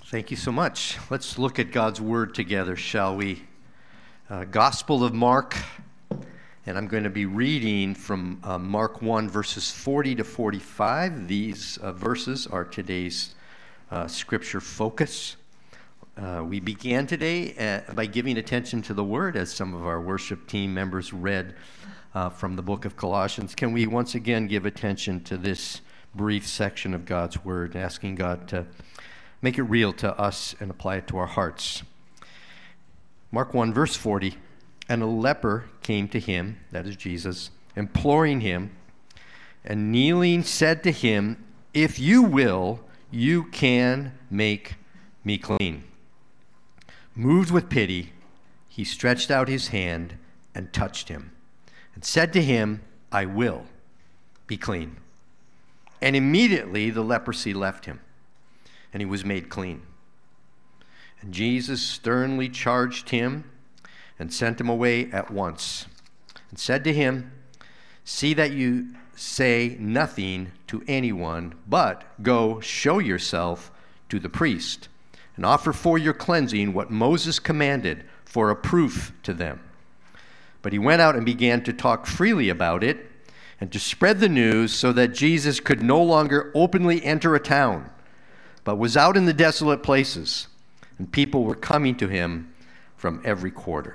Thank you so much. Let's look at God's Word together, shall we? Gospel of Mark, and I'm going to be reading from Mark 1, verses 40 to 45. These verses are today's scripture focus. We began today by giving attention to the Word, as some of our worship team members read from the book of Colossians. Can we once again give attention to this brief section of God's Word, asking God to make it real to us and apply it to our hearts. Mark 1, verse 40, and a leper came to him, that is Jesus, imploring him, and kneeling said to him, "If you will, you can make me clean." Moved with pity, he stretched out his hand and touched him, and said to him, "I will, be clean." And immediately the leprosy left him, and he was made clean. And Jesus sternly charged him and sent him away at once, and said to him, "See that you say nothing to anyone, but go show yourself to the priest, and offer for your cleansing what Moses commanded for a proof to them." But he went out and began to talk freely about it, and to spread the news, so that Jesus could no longer openly enter a town, but was out in the desolate places, and people were coming to him from every quarter.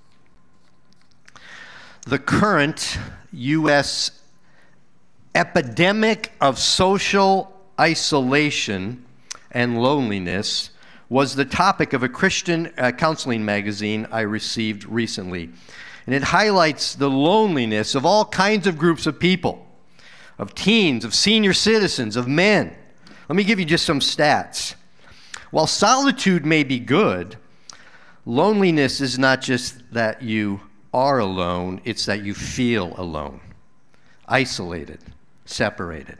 The current U.S. epidemic of social isolation and loneliness was the topic of a Christian counseling magazine I received recently. And it highlights the loneliness of all kinds of groups of people, of teens, of senior citizens, of men. Let me give you just some stats. While solitude may be good, loneliness is not just that you are alone, it's that you feel alone, isolated, separated.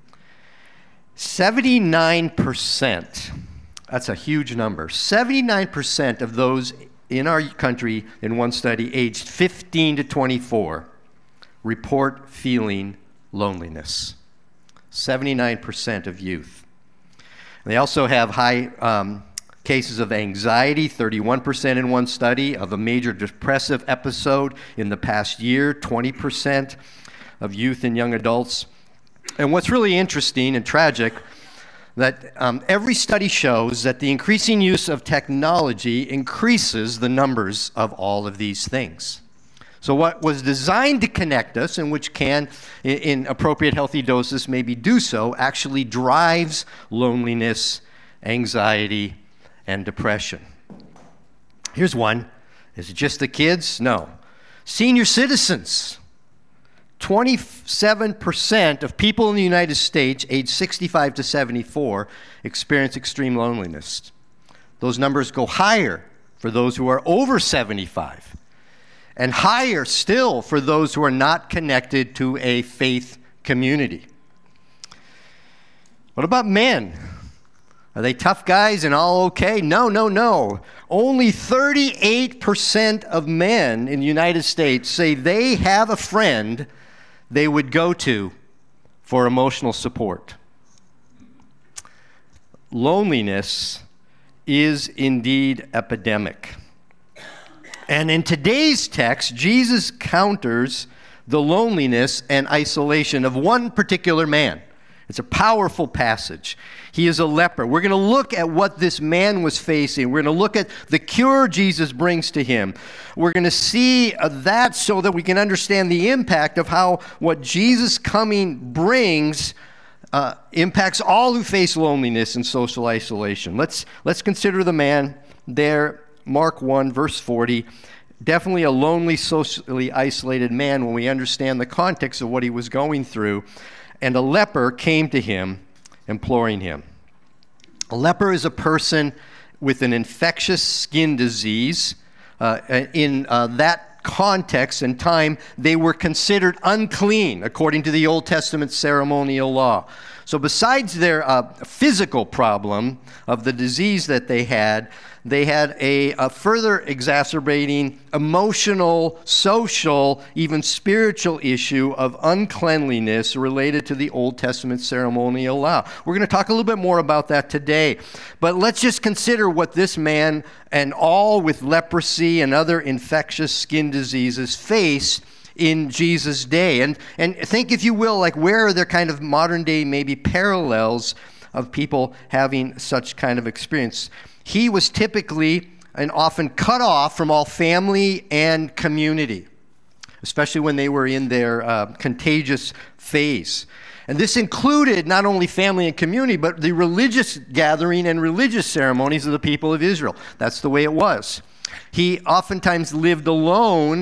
79%, that's a huge number, 79% of those in our country, in one study, aged 15 to 24, report feeling loneliness. 79% of youth. They also have high cases of anxiety, 31% in one study, of a major depressive episode in the past year, 20% of youth and young adults. And what's really interesting and tragic, that every study shows that the increasing use of technology increases the numbers of all of these things. So what was designed to connect us, and which can, in appropriate healthy doses, maybe do so, actually drives loneliness, anxiety, and depression. Here's one. Is it just the kids? No. Senior citizens. 27% of people in the United States aged 65 to 74 experience extreme loneliness. Those numbers go higher for those who are over 75. And higher still for those who are not connected to a faith community. What about men? Are they tough guys and all okay? No. Only 38% of men in the United States say they have a friend they would go to for emotional support. Loneliness is indeed epidemic. And in today's text, Jesus counters the loneliness and isolation of one particular man. It's a powerful passage. He is a leper. We're going to look at what this man was facing. We're going to look at the cure Jesus brings to him. We're going to see that so that we can understand the impact of how what Jesus coming brings impacts all who face loneliness and social isolation. Let's consider the man there. Mark 1, verse 40, definitely a lonely, socially isolated man when we understand the context of what he was going through. And a leper came to him, imploring him. A leper is a person with an infectious skin disease. In that context and time, they were considered unclean according to the Old Testament ceremonial law. So besides their physical problem of the disease that they had a further exacerbating emotional, social, even spiritual issue of uncleanliness related to the Old Testament ceremonial law. We're going to talk a little bit more about that today. But let's just consider what this man and all with leprosy and other infectious skin diseases faced in Jesus' day. And think, if you will, like, where are there kind of modern day maybe parallels of people having such kind of experience? He was typically and often cut off from all family and community, especially when they were in their contagious phase. And this included not only family and community, but the religious gathering and religious ceremonies of the people of Israel. That's the way it was. He oftentimes lived alone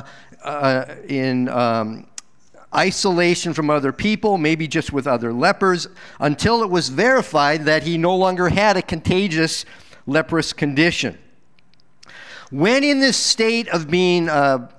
in isolation from other people, maybe just with other lepers, until it was verified that he no longer had a contagious leprous condition. When in this state of being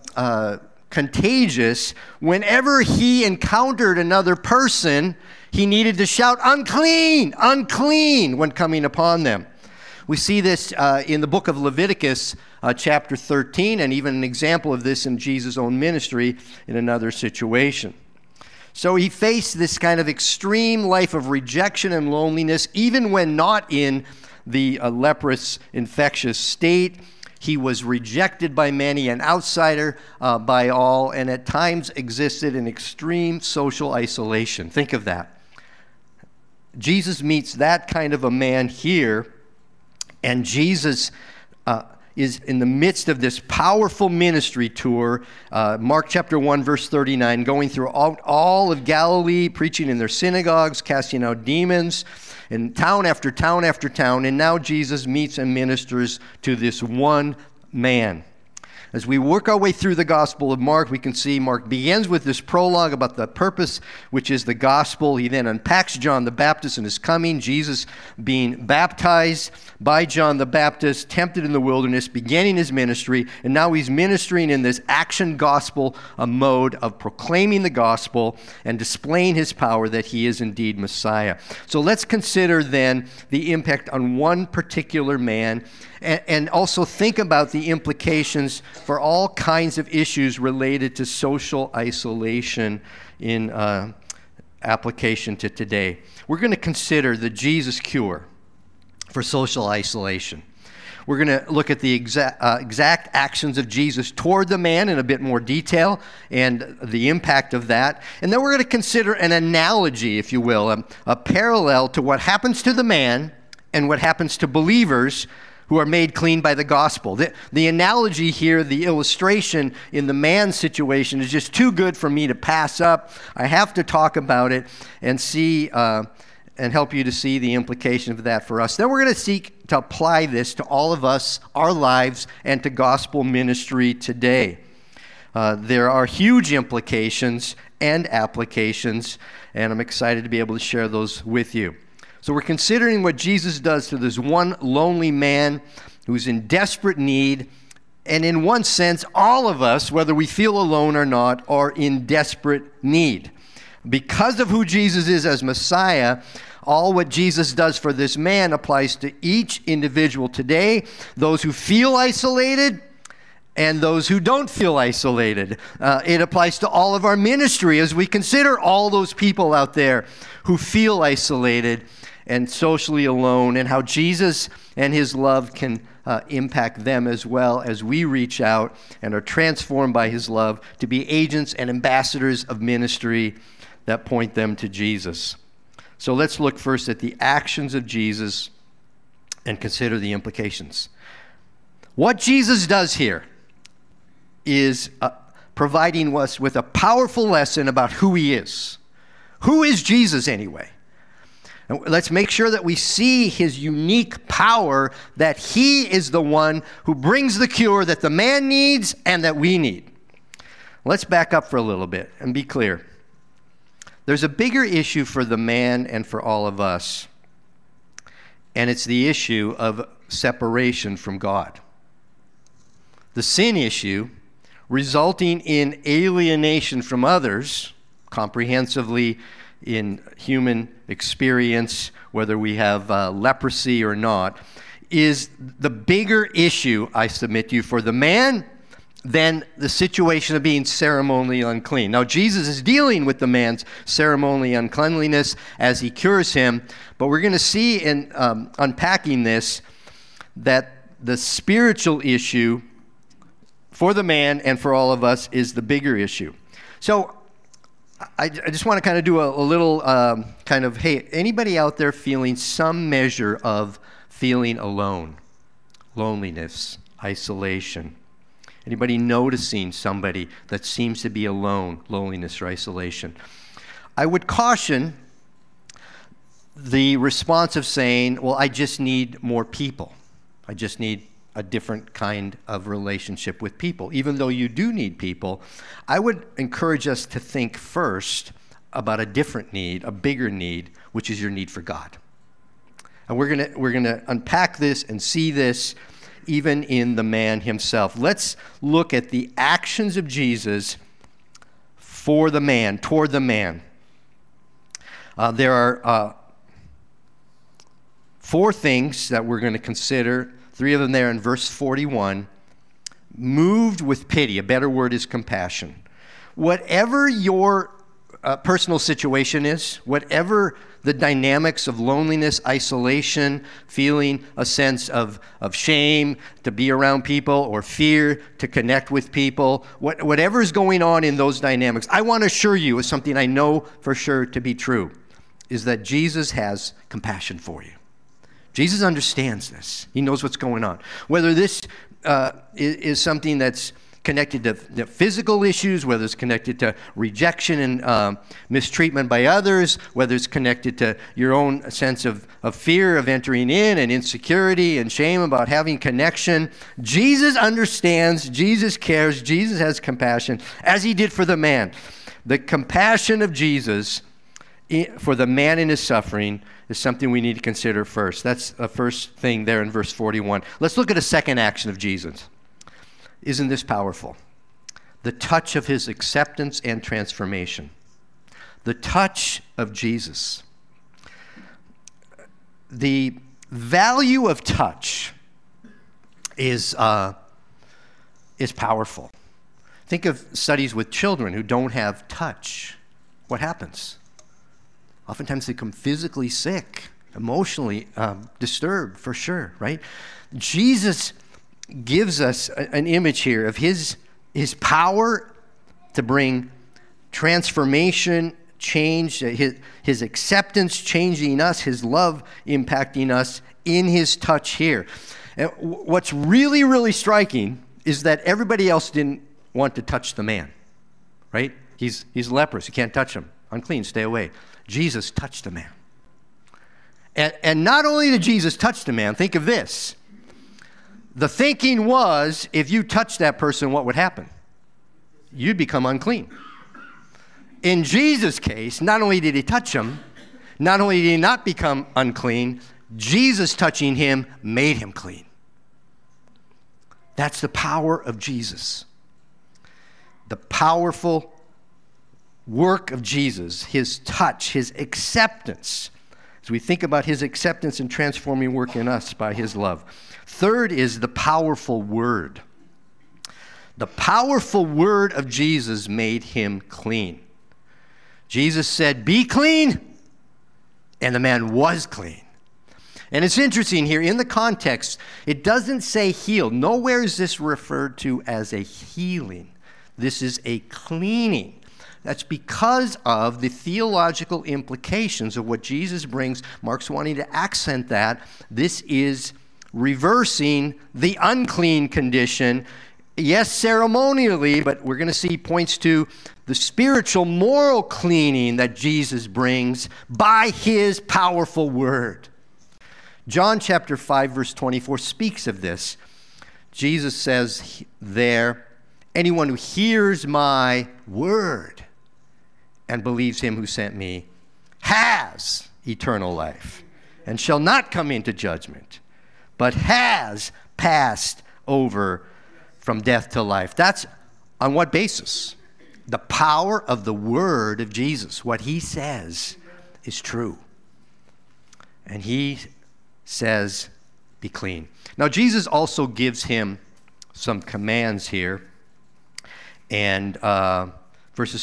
contagious, whenever he encountered another person, he needed to shout, "Unclean, unclean," when coming upon them. We see this in the book of Leviticus, chapter 13, and even an example of this in Jesus' own ministry in another situation. So he faced this kind of extreme life of rejection and loneliness, even when not in the leprous, infectious state. He was rejected by many, an outsider by all, and at times existed in extreme social isolation. Think of that. Jesus meets that kind of a man here, and Jesus is in the midst of this powerful ministry tour, Mark chapter 1, verse 39, going through all of Galilee, preaching in their synagogues, casting out demons, in town after town after town, and now Jesus meets and ministers to this one man. As we work our way through the Gospel of Mark, we can see Mark begins with this prologue about the purpose, which is the gospel. He then unpacks John the Baptist and his coming, Jesus being baptized by John the Baptist, tempted in the wilderness, beginning his ministry, and now he's ministering in this action gospel mode of proclaiming the gospel and displaying his power that he is indeed Messiah. So let's consider then the impact on one particular man, and also think about the implications for all kinds of issues related to social isolation in application to today. We're going to consider the Jesus cure for social isolation. We're going to look at the exact actions of Jesus toward the man in a bit more detail and the impact of that. And then we're going to consider an analogy, if you will, a parallel to what happens to the man and what happens to believers who are made clean by the gospel. The analogy here, the illustration in the man's situation is just too good for me to pass up. I have to talk about it and see and help you to see the implication of that for us. Then we're going to seek to apply this to all of us, our lives, and to gospel ministry today. There are huge implications and applications, and I'm excited to be able to share those with you. So we're considering what Jesus does to this one lonely man who's in desperate need. And in one sense, all of us, whether we feel alone or not, are in desperate need. Because of who Jesus is as Messiah, all what Jesus does for this man applies to each individual today, those who feel isolated and those who don't feel isolated. It applies to all of our ministry as we consider all those people out there who feel isolated and socially alone, and how Jesus and his love can impact them as well as we reach out and are transformed by his love to be agents and ambassadors of ministry that point them to Jesus. So let's look first at the actions of Jesus and consider the implications. What Jesus does here is providing us with a powerful lesson about who he is. Who is Jesus anyway? And let's make sure that we see his unique power, that he is the one who brings the cure that the man needs and that we need. Let's back up for a little bit and be clear. There's a bigger issue for the man and for all of us, and it's the issue of separation from God. The sin issue resulting in alienation from others, comprehensively in human experience, whether we have leprosy or not, is the bigger issue, I submit to you, for the man than the situation of being ceremonially unclean. Now, Jesus is dealing with the man's ceremonially uncleanliness as he cures him, but we're going to see in unpacking this that the spiritual issue for the man and for all of us is the bigger issue. So I just want to kind of do a little hey, anybody out there feeling some measure of feeling alone, loneliness, isolation? Anybody noticing somebody that seems to be alone, loneliness or isolation? I would caution the response of saying, well, I just need more people. I just need a different kind of relationship with people. Even though you do need people, I would encourage us to think first about a different need, a bigger need, which is your need for God. And we're gonna unpack this and see this even in the man himself. Let's look at the actions of Jesus for the man, toward the man. There are 4 things that we're going to consider, 3 of them there in verse 41. Moved with pity. A better word is compassion. Whatever your personal situation is, whatever the dynamics of loneliness, isolation, feeling a sense of shame to be around people or fear to connect with people, whatever is going on in those dynamics, I want to assure you, is something I know for sure to be true, is that Jesus has compassion for you. Jesus understands this. He knows what's going on. Whether this is something that's connected to physical issues, whether it's connected to rejection and mistreatment by others, whether it's connected to your own sense of fear of entering in and insecurity and shame about having connection. Jesus understands, Jesus cares, Jesus has compassion, as he did for the man. The compassion of Jesus for the man in his suffering is something we need to consider first. That's the first thing there in verse 41. Let's look at a second action of Jesus. Isn't this powerful? The touch of his acceptance and transformation. The touch of Jesus. The value of touch is powerful. Think of studies with children who don't have touch. What happens? Oftentimes they become physically sick, emotionally disturbed, for sure, right? Jesus gives us an image here of his power to bring transformation, change, his acceptance changing us, his love impacting us in his touch here. And what's really, really striking is that everybody else didn't want to touch the man, right? He's leprous. You can't touch him. Unclean, stay away. Jesus touched the man. And not only did Jesus touch the man, think of this. The thinking was, if you touch that person, what would happen? You'd become unclean. In Jesus' case, not only did he touch him, not only did he not become unclean, Jesus touching him made him clean. That's the power of Jesus. The powerful work of Jesus, his touch, his acceptance, as we think about his acceptance and transforming work in us by his love. Third is the powerful word. The powerful word of Jesus made him clean. Jesus said, "Be clean," and the man was clean. And it's interesting here, in the context, it doesn't say healed. Nowhere is this referred to as a healing. This is a cleaning. That's because of the theological implications of what Jesus brings. Mark's wanting to accent that. This is reversing the unclean condition. Yes, ceremonially, but we're going to see points to the spiritual, moral cleaning that Jesus brings by his powerful word. John chapter 5, verse 24 speaks of this. Jesus says there, "Anyone who hears my word and believes him who sent me has eternal life and shall not come into judgment, but has passed over from death to life." That's on what basis? the power of the word of Jesus. What he says is true. And he says, be clean. Now, Jesus also gives him some commands here. And verses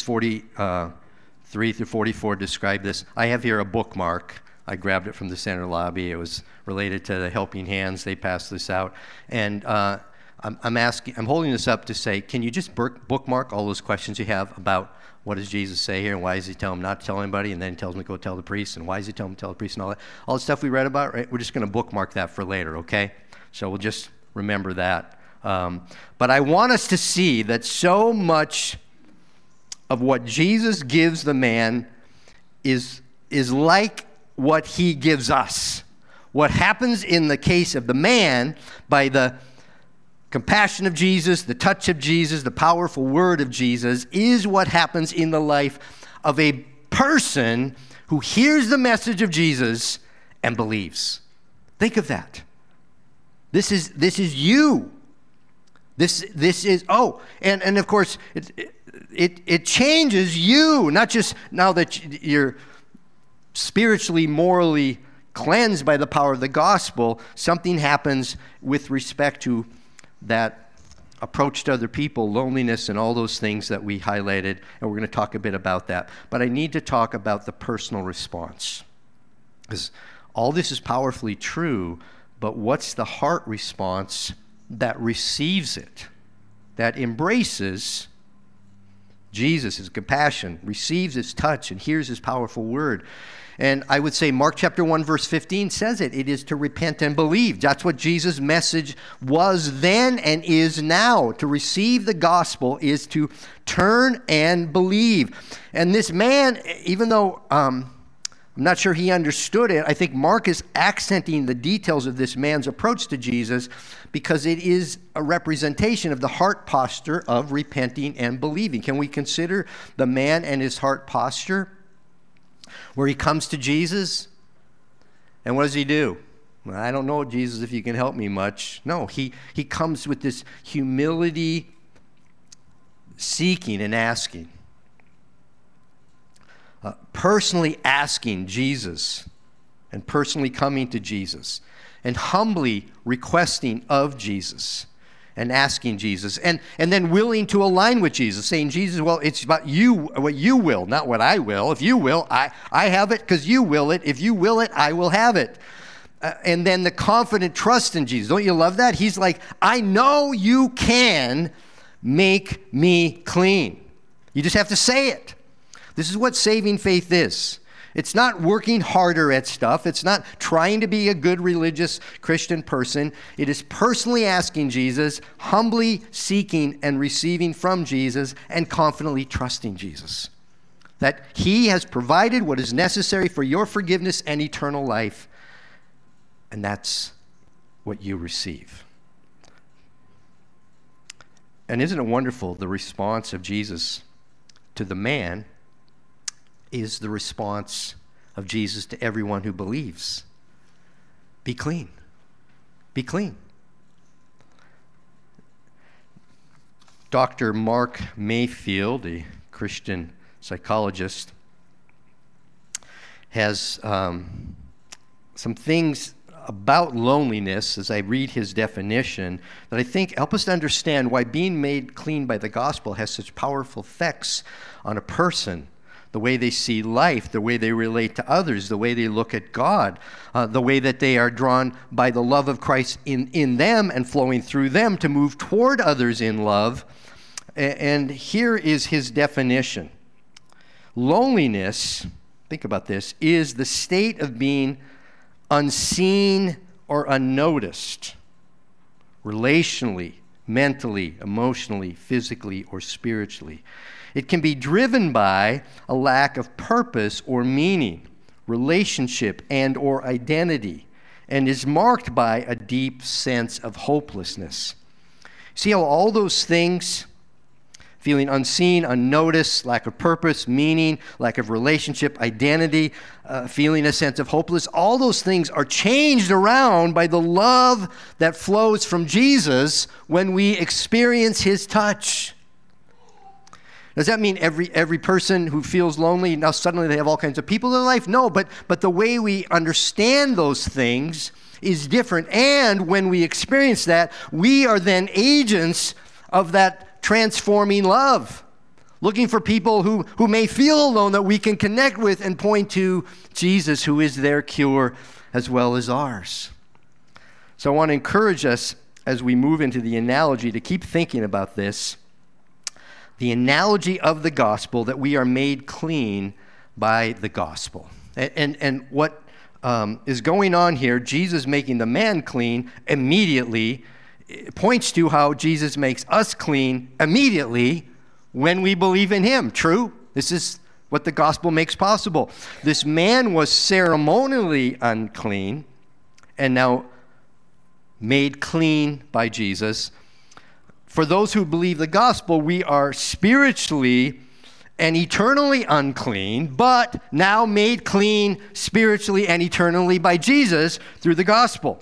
43 through 44 describe this. I have here a bookmark. I grabbed it from the center lobby. It was related to the Helping Hands. They passed this out. And I'm holding this up to say, can you just bookmark all those questions you have about what does Jesus say here, and why does he tell him not to tell anybody, and then he tells him to go tell the priest, and why does he tell him to tell the priest, and all that. All the stuff we read about, right? We're just going to bookmark that for later, okay? So we'll just remember that. But I want us to see that so much of what Jesus gives the man is like what he gives us. What happens in the case of the man by the compassion of Jesus, the touch of Jesus, the powerful word of Jesus is what happens in the life of a person who hears the message of Jesus and believes. Think of that. This is you. This is, and of course, it changes you, not just now that you're spiritually, morally cleansed by the power of the gospel. Something happens with respect to that approach to other people, loneliness, and all those things that we highlighted, and we're going to talk a bit about that. But I need to talk about the personal response, because all this is powerfully true, but what's the heart response that receives it, that embraces Jesus, his compassion, receives his touch, and hears his powerful word? And I would say Mark chapter 1, verse 15 says it. It is to repent and believe. That's what Jesus' message was then and is now. To receive the gospel is to turn and believe. And this man, even though I'm not sure he understood it, I think Mark is accenting the details of this man's approach to Jesus because it is a representation of the heart posture of repenting and believing. Can we consider the man and his heart posture? Where he comes to Jesus, and what does he do? Well, I don't know, Jesus, if you can help me much. No, he comes with this humility, seeking and asking. Personally asking Jesus, and personally coming to Jesus, and humbly requesting of Jesus, and asking Jesus, and then willing to align with Jesus, saying, Jesus, well, it's about you, what you will, not what I will. If you will, I have it because you will it. If you will it, I will have it. And then the confident trust in Jesus. Don't you love that? He's like, I know you can make me clean. You just have to say it. This is what saving faith is. It's not working harder at stuff. It's not trying to be a good religious Christian person. It is personally asking Jesus, humbly seeking and receiving from Jesus, and confidently trusting Jesus. That he has provided what is necessary for your forgiveness and eternal life. And that's what you receive. And isn't it wonderful, the response of Jesus to the man is the response of Jesus to everyone who believes. Be clean. Be clean. Dr. Mark Mayfield, a Christian psychologist, has some things about loneliness, as I read his definition, that I think help us to understand why being made clean by the gospel has such powerful effects on a person. The way they see life, the way they relate to others, the way they look at God, the way that they are drawn by the love of Christ in them and flowing through them to move toward others in love. And here is his definition. Loneliness, think about this, is the state of being unseen or unnoticed, relationally, mentally, emotionally, physically, or spiritually. It can be driven by a lack of purpose or meaning, relationship and or identity, and is marked by a deep sense of hopelessness. See how all those things, feeling unseen, unnoticed, lack of purpose, meaning, lack of relationship, identity, feeling a sense of hopelessness, all those things are changed around by the love that flows from Jesus when we experience his touch. Does that mean every person who feels lonely, now suddenly they have all kinds of people in their life? No, but the way we understand those things is different. And when we experience that, we are then agents of that transforming love, looking for people who may feel alone that we can connect with and point to Jesus, who is their cure as well as ours. So I want to encourage us as we move into the analogy to keep thinking about this. The analogy of the gospel, that we are made clean by the gospel. And what is going on here, Jesus making the man clean immediately, points to how Jesus makes us clean immediately when we believe in him. True? This is what the gospel makes possible. This man was ceremonially unclean and now made clean by Jesus. For those who believe the gospel, we are spiritually and eternally unclean, but now made clean spiritually and eternally by Jesus through the gospel.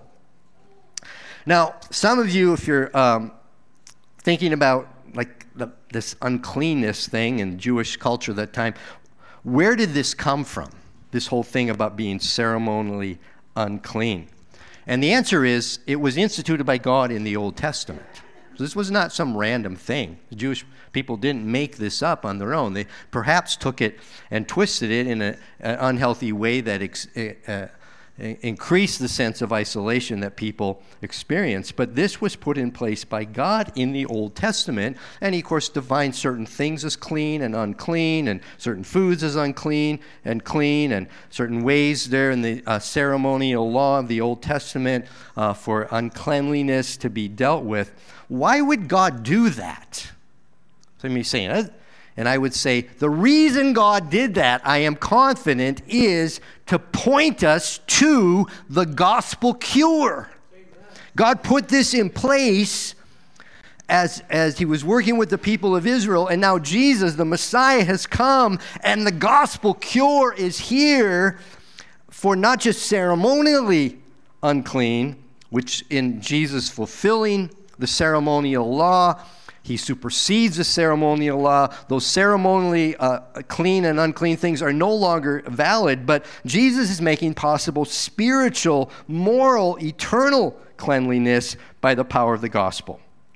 Now, some of you, if you're thinking about like this uncleanness thing in Jewish culture at that time, where did this come from? This whole thing about being ceremonially unclean. And the answer is, it was instituted by God in the Old Testament. So this was not some random thing. The Jewish people didn't make this up on their own. They perhaps took it and twisted it in an unhealthy way that increased the sense of isolation that people experience. But this was put in place by God in the Old Testament. And he, of course, defined certain things as clean and unclean, and certain foods as unclean and clean, and certain ways there in the ceremonial law of the Old Testament for uncleanliness to be dealt with. Why would God do that? Some of you saying, and I would say, the reason God did that, I am confident, is to point us to the gospel cure. Amen. God put this in place as he was working with the people of Israel, and now Jesus, the Messiah, has come, and the gospel cure is here for not just ceremonially unclean, which in Jesus fulfilling the ceremonial law, he supersedes the ceremonial law. Those ceremonially clean and unclean things are no longer valid, but Jesus is making possible spiritual, moral, eternal cleanliness by the power of the gospel.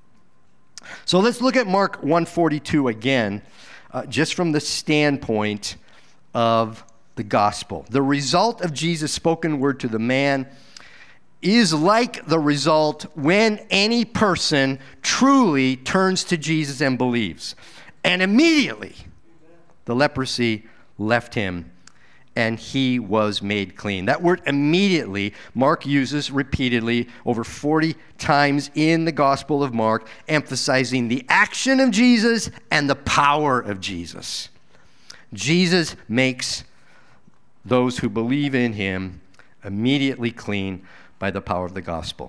So let's look at Mark 1:42 again, just from the standpoint of the gospel. The result of Jesus' spoken word to the man is like the result when any person truly turns to Jesus and believes. And immediately, the leprosy left him, and he was made clean. That word immediately, Mark uses repeatedly over 40 times in the Gospel of Mark, emphasizing the action of Jesus and the power of Jesus. Jesus makes those who believe in him immediately clean by the power of the gospel.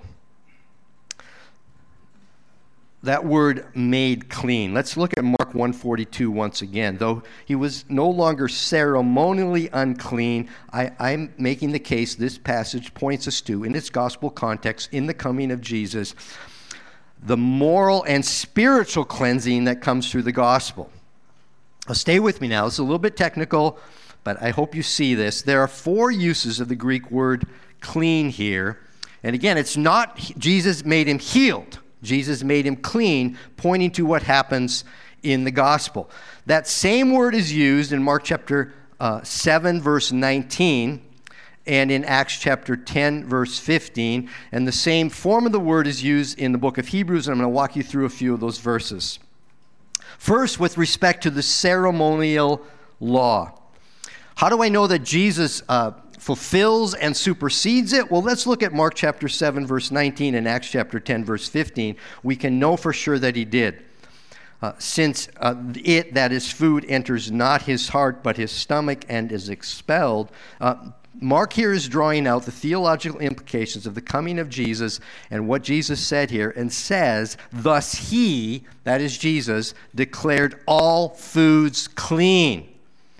That word made clean. Let's look at Mark 1:42 once again. Though he was no longer ceremonially unclean, I'm making the case this passage points us to, in its gospel context, in the coming of Jesus, the moral and spiritual cleansing that comes through the gospel. Now, stay with me now. It's a little bit technical, but I hope you see this. There are 4 uses of the Greek word clean here. And again, it's not Jesus made him healed. Jesus made him clean, pointing to what happens in the gospel. That same word is used in Mark chapter 7, verse 19, and in Acts chapter 10, verse 15. And the same form of the word is used in the book of Hebrews, and I'm going to walk you through a few of those verses. First, with respect to the ceremonial law. How do I know that Jesus fulfills and supersedes it? Well, let's look at Mark chapter 7, verse 19 and Acts chapter 10, verse 15. We can know for sure that he did. Since it, that is food, enters not his heart but his stomach and is expelled. Mark here is drawing out the theological implications of the coming of Jesus and what Jesus said here, and says, thus he, that is Jesus, declared all foods clean.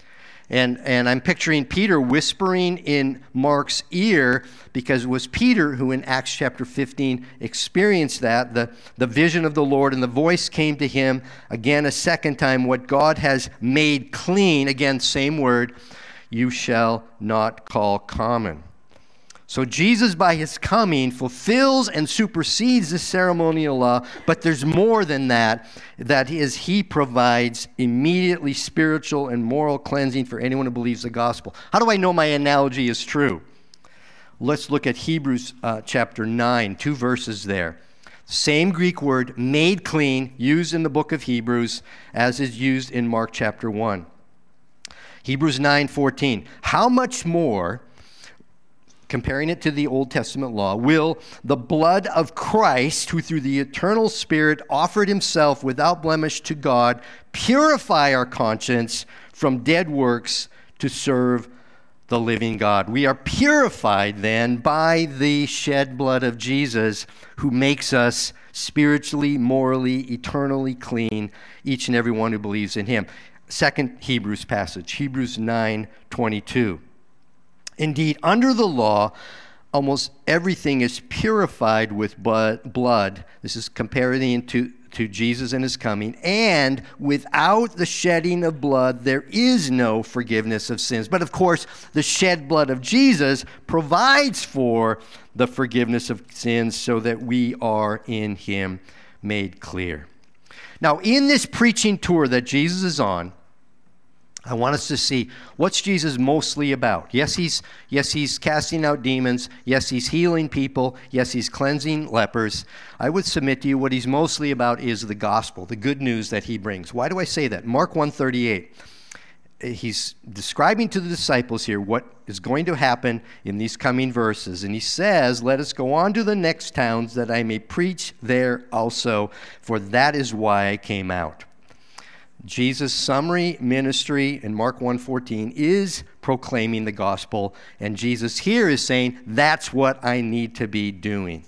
And I'm picturing Peter whispering in Mark's ear, because it was Peter who in Acts chapter 15 experienced that, the vision of the Lord, and the voice came to him again a second time, what God has made clean, again, same word, you shall not call common. So Jesus, by his coming, fulfills and supersedes the ceremonial law, but there's more than that. That is, he provides immediately spiritual and moral cleansing for anyone who believes the gospel. How do I know my analogy is true? Let's look at Hebrews chapter 9, 2 verses there. Same Greek word, made clean, used in the book of Hebrews as is used in Mark chapter 1. Hebrews 9:14. How much more, comparing it to the Old Testament law, will the blood of Christ, who through the eternal Spirit offered himself without blemish to God, purify our conscience from dead works to serve the living God? We are purified then by the shed blood of Jesus, who makes us spiritually, morally, eternally clean, each and every one who believes in him. Second Hebrews passage, Hebrews 9:22. Indeed, under the law, almost everything is purified with blood. This is comparing to Jesus and his coming. And without the shedding of blood, there is no forgiveness of sins. But of course, the shed blood of Jesus provides for the forgiveness of sins so that we are in him made clear. Now, in this preaching tour that Jesus is on, I want us to see, what's Jesus mostly about? Yes, he's casting out demons. Yes, he's healing people. Yes, he's cleansing lepers. I would submit to you what he's mostly about is the gospel, the good news that he brings. Why do I say that? Mark 1:38. He's describing to the disciples here what is going to happen in these coming verses. And he says, let us go on to the next towns that I may preach there also, for that is why I came out. Jesus' summary ministry in Mark 1:14 is proclaiming the gospel, and Jesus here is saying, that's what I need to be doing.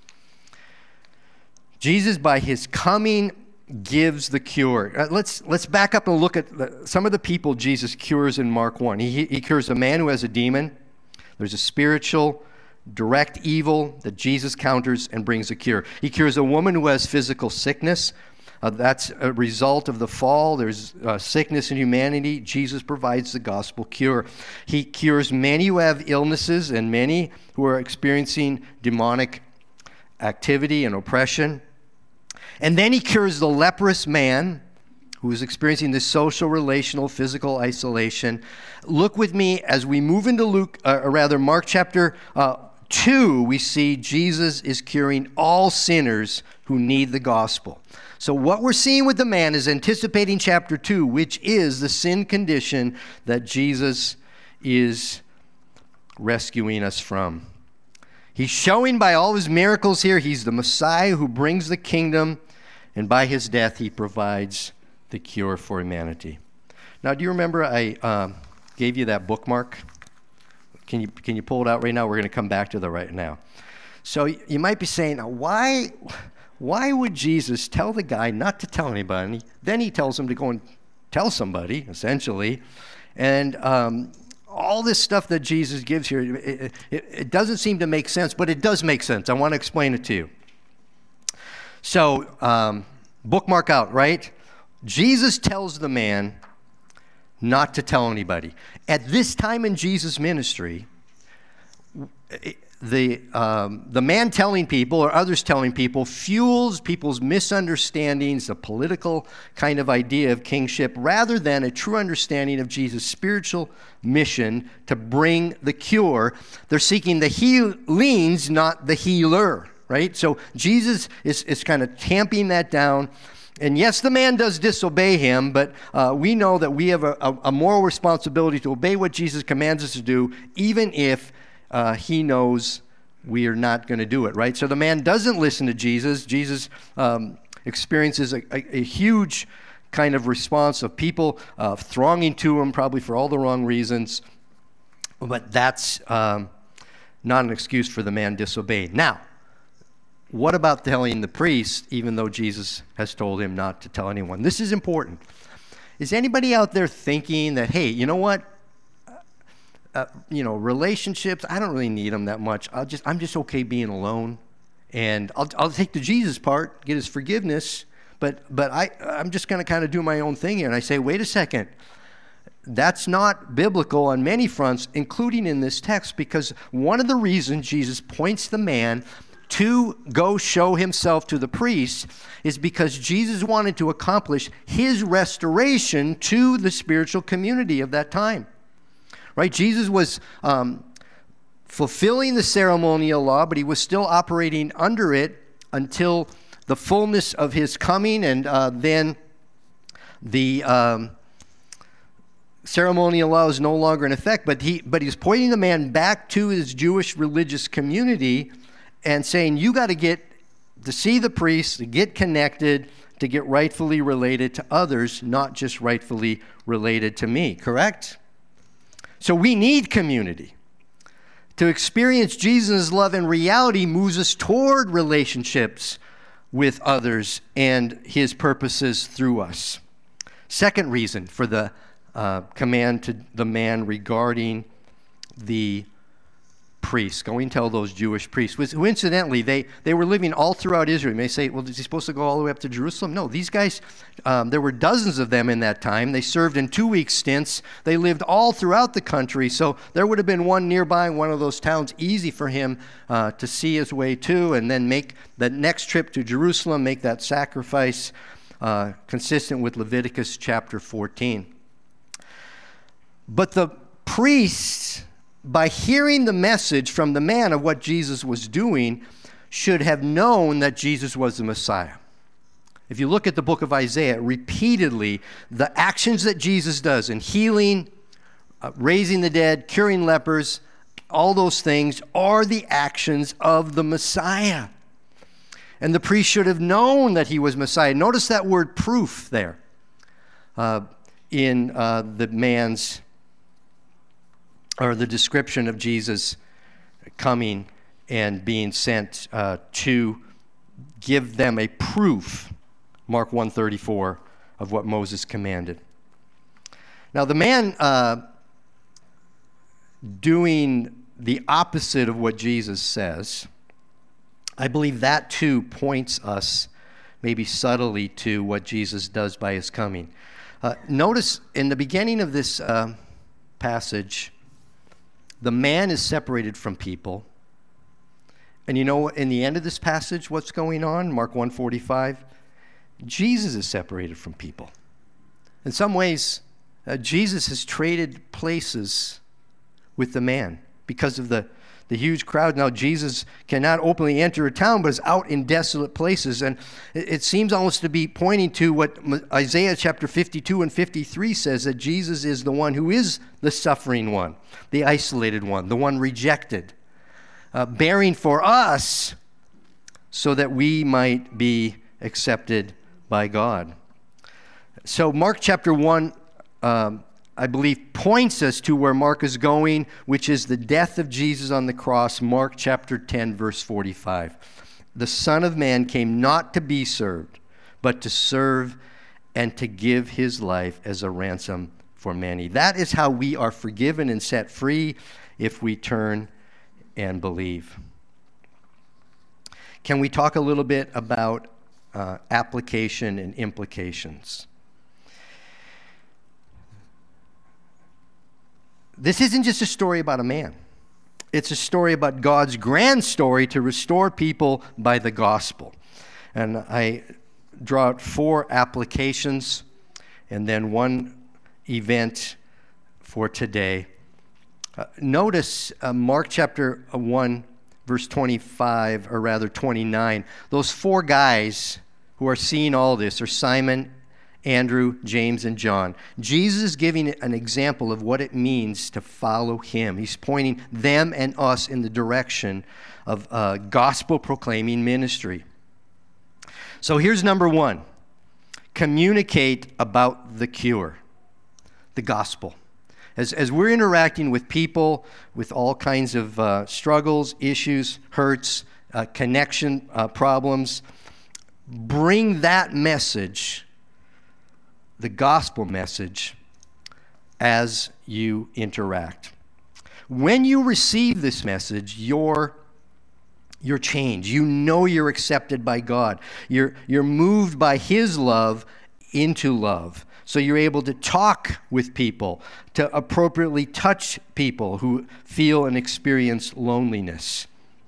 Jesus, by his coming, gives the cure. Let's back up and look at some of the people Jesus cures in Mark 1. He cures a man who has a demon. There's a spiritual, direct evil that Jesus counters and brings a cure. He cures a woman who has physical sickness. That's a result of the fall. There's sickness in humanity. Jesus provides the gospel cure. He cures many who have illnesses and many who are experiencing demonic activity and oppression. And then he cures the leprous man who is experiencing this social, relational, physical isolation. Look with me as we move into Mark chapter 2, we see Jesus is curing all sinners who need the gospel. So what we're seeing with the man is anticipating chapter 2, which is the sin condition that Jesus is rescuing us from. He's showing by all his miracles here, he's the Messiah who brings the kingdom, and by his death, he provides the cure for humanity. Now, do you remember I gave you that bookmark? Can you pull it out right now? We're going to come back to the right now. So you might be saying, now, why would Jesus tell the guy not to tell anybody? Then he tells him to go and tell somebody, essentially. And all this stuff that Jesus gives here, it doesn't seem to make sense, but it does make sense. I want to explain it to you. So, bookmark out, right? Jesus tells the man not to tell anybody. At this time in Jesus' ministry, the man telling people or others telling people fuels people's misunderstandings, the political kind of idea of kingship, rather than a true understanding of Jesus' spiritual mission to bring the cure. They're seeking the healings, not the healer, right? So Jesus is kind of tamping that down. And yes, the man does disobey him, but we know that we have a moral responsibility to obey what Jesus commands us to do, even if he knows we are not going to do it, right? So the man doesn't listen to Jesus. Jesus experiences a huge kind of response of people thronging to him, probably for all the wrong reasons. But that's not an excuse for the man disobeying. Now, what about telling the priest, even though Jesus has told him not to tell anyone? This is important. Is anybody out there thinking that, hey, you know what? Relationships, I don't really need them that much. I'm just okay being alone. And I'll take the Jesus part, get his forgiveness, but I'm just going to kind of do my own thing here. And I say, wait a second. That's not biblical on many fronts, including in this text, because one of the reasons Jesus points the man to go show himself to the priest is because Jesus wanted to accomplish his restoration to the spiritual community of that time. Right? Jesus was fulfilling the ceremonial law, but he was still operating under it until the fullness of his coming, and then the ceremonial law is no longer in effect. But he's pointing the man back to his Jewish religious community and saying, you got to get to see the priest, to get connected, to get rightfully related to others, not just rightfully related to me, correct? So we need community. To experience Jesus' love in reality moves us toward relationships with others and his purposes through us. Second reason for the command to the man regarding the priests. Go and tell those Jewish priests, who incidentally, they were living all throughout Israel. You may say, well, is he supposed to go all the way up to Jerusalem? No, these guys, there were dozens of them in that time. They served in 2-week stints. They lived all throughout the country, so there would have been one nearby in one of those towns easy for him to see his way to, and then make the next trip to Jerusalem, make that sacrifice consistent with Leviticus chapter 14. But the priests, by hearing the message from the man of what Jesus was doing, should have known that Jesus was the Messiah. If you look at the book of Isaiah, repeatedly, the actions that Jesus does in healing, raising the dead, curing lepers, all those things are the actions of the Messiah. And the priest should have known that he was Messiah. Notice that word proof there in the man's, or the description of Jesus coming and being sent to give them a proof, Mark 1:34, of what Moses commanded. Now the man doing the opposite of what Jesus says, I believe that too points us maybe subtly to what Jesus does by his coming. Notice in the beginning of this passage, the man is separated from people. And you know, in the end of this passage, what's going on? Mark 1:45, Jesus is separated from people. In some ways, Jesus has traded places with the man because of the huge crowd. Now, Jesus cannot openly enter a town, but is out in desolate places. And it seems almost to be pointing to what Isaiah chapter 52 and 53 says, that Jesus is the one who is the suffering one, the isolated one, the one rejected, bearing for us so that we might be accepted by God. So Mark chapter 1, I believe, points us to where Mark is going, which is the death of Jesus on the cross, Mark chapter 10, verse 45. The Son of Man came not to be served, but to serve and to give his life as a ransom for many. That is how we are forgiven and set free if we turn and believe. Can we talk a little bit about application and implications? This isn't just a story about a man. It's a story about God's grand story to restore people by the gospel. And I draw out 4 applications and then one event for today. Notice Mark chapter 1, verse 25, or rather 29. Those 4 guys who are seeing all this are Simon, Andrew, James, and John. Jesus is giving an example of what it means to follow him. He's pointing them and us in the direction of gospel-proclaiming ministry. So here's number 1. Communicate about the cure, the gospel. As we're interacting with people with all kinds of struggles, issues, hurts, connection problems, bring that message the gospel message as you interact. When you receive this message, you're changed. You know you're accepted by God. You're moved by His love into love. So you're able to talk with people, to appropriately touch people who feel and experience loneliness.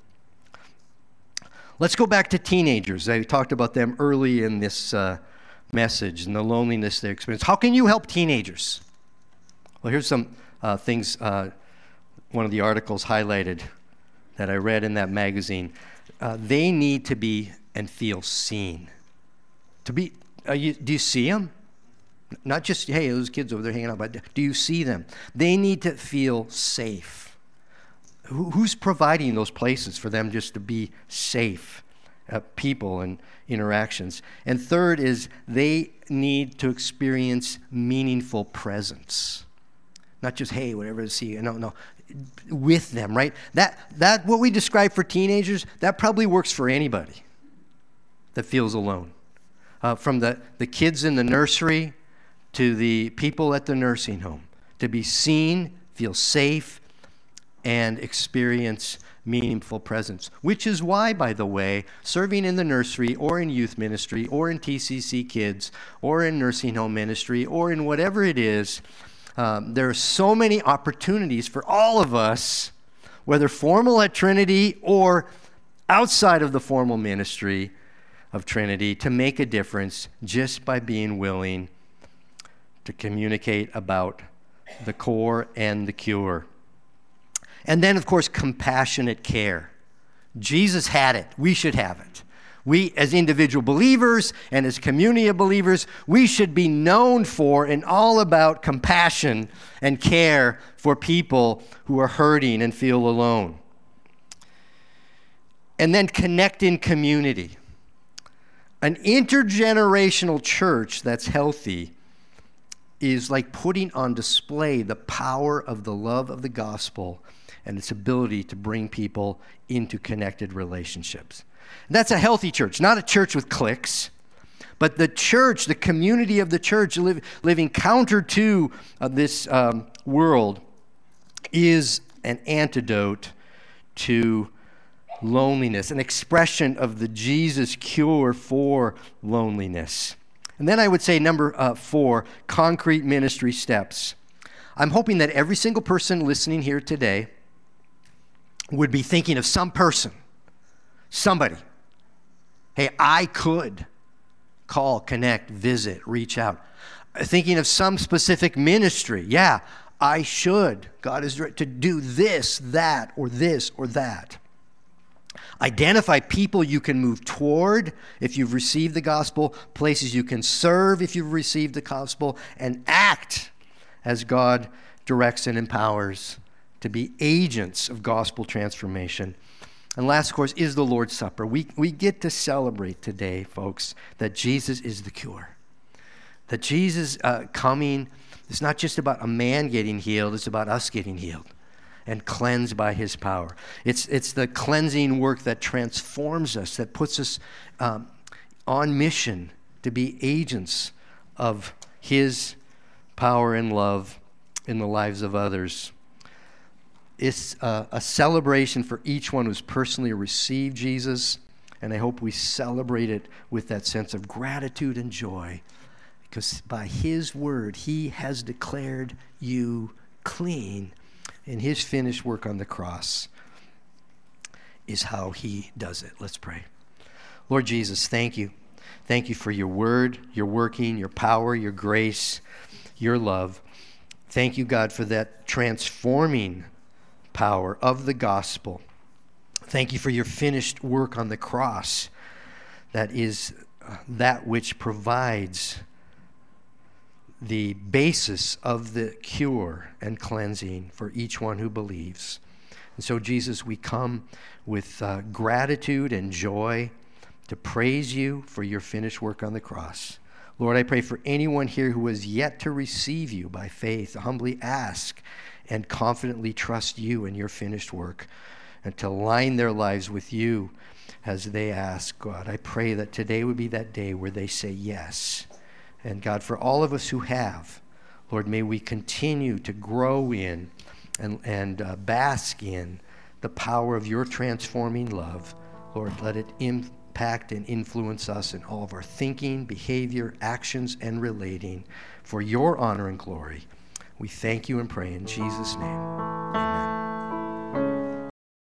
Let's go back to teenagers. I talked about them early in this message and the loneliness they experience. How can you help teenagers? Well, here's some things one of the articles highlighted that I read in that magazine. They need to be and feel seen. Do you see them? Not just, hey, those kids over there hanging out, but do you see them? They need to feel safe. Who's providing those places for them just to be safe, people and interactions? And third is they need to experience meaningful presence. Not just, hey, whatever to see. No, with them, right? That what we describe for teenagers, that probably works for anybody that feels alone. From the kids in the nursery to the people at the nursing home. To be seen, feel safe, and experience meaningful presence. Which is why, by the way, serving in the nursery or in youth ministry or in TCC Kids or in nursing home ministry or in whatever it is, there are so many opportunities for all of us, whether formal at Trinity or outside of the formal ministry of Trinity, to make a difference just by being willing to communicate about the core and the cure. And then, of course, compassionate care. Jesus had it. We should have it. We, as individual believers and as community of believers, we should be known for and all about compassion and care for people who are hurting and feel alone. And then connect in community. An intergenerational church that's healthy is like putting on display the power of the love of the gospel and its ability to bring people into connected relationships. And that's a healthy church, not a church with cliques, but the church, the community of the church living counter to this world is an antidote to loneliness, an expression of the Jesus cure for loneliness. And then I would say number 4, concrete ministry steps. I'm hoping that every single person listening here today would be thinking of some person, somebody. Hey, I could call, connect, visit, reach out. Thinking of some specific ministry. Yeah, I should. God is directed to do this, that, or this, or that. Identify people you can move toward if you've received the gospel, places you can serve if you've received the gospel, and act as God directs and empowers to be agents of gospel transformation. And last, of course, is the Lord's Supper. We get to celebrate today, folks, that Jesus is the cure. That Jesus coming, it's not just about a man getting healed, it's about us getting healed and cleansed by his power. It's the cleansing work that transforms us, that puts us on mission to be agents of his power and love in the lives of others. It's a celebration for each one who's personally received Jesus, and I hope we celebrate it with that sense of gratitude and joy, because by his word, he has declared you clean. And his finished work on the cross is how he does it. Let's pray. Lord Jesus, thank you. Thank you for your word, your working, your power, your grace, your love. Thank you, God, for that transforming power of the gospel. Thank you for your finished work on the cross. That is that which provides the basis of the cure and cleansing for each one who believes. And so, Jesus, we come with gratitude and joy to praise you for your finished work on the cross. Lord, I pray for anyone here who has yet to receive you by faith, humbly ask and confidently trust you and your finished work, and to line their lives with you as they ask, God. I pray that today would be that day where they say yes, And God, for all of us who have, Lord, may we continue to grow in and bask in the power of your transforming love. Lord, let it impact and influence us in all of our thinking, behavior, actions, and relating for your honor and glory. We thank you and pray in Jesus' name. Amen.